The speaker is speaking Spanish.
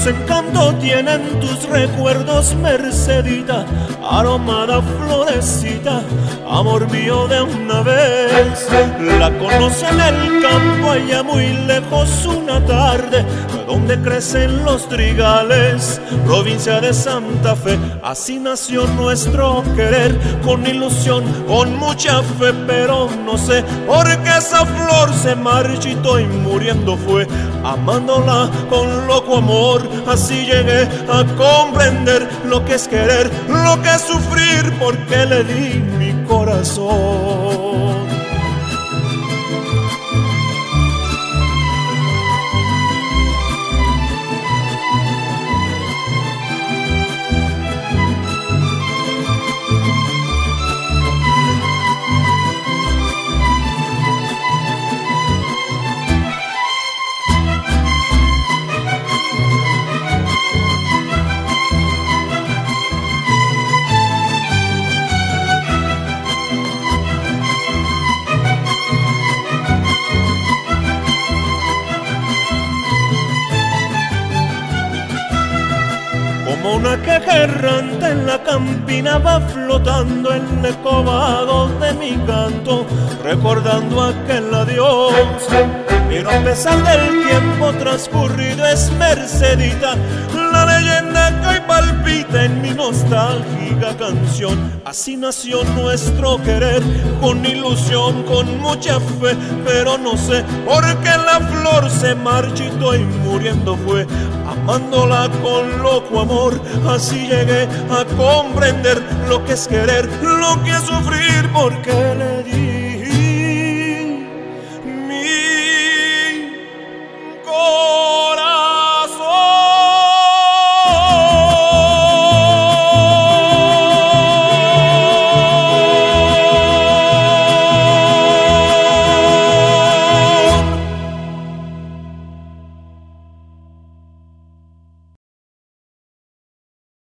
dulce encanto tienen tus recuerdos, Mercedita, aromada florecita, amor mío de una vez. La conocí en el campo, allá muy lejos una tarde, donde crecen los trigales, provincia de Santa Fe. Así nació nuestro querer, con ilusión, con mucha fe, pero no sé por qué esa flor se marchitó y muriendo fue. Amándola con loco amor, así llegué a comprender lo que es querer, lo que es sufrir, porque le di mi corazón. Como una queja errante en la campina va flotando el eco vago de mi canto, recordando aquel adiós. Pero a pesar del tiempo transcurrido es Mercedita la leyenda que hoy palpita en mi nostálgica canción. Así nació nuestro querer, con ilusión, con mucha fe, pero no sé por qué la flor se marchitó y muriendo fue. Amándola con loco amor, así llegué a comprender lo que es querer, lo que es sufrir, porque le di mi corazón.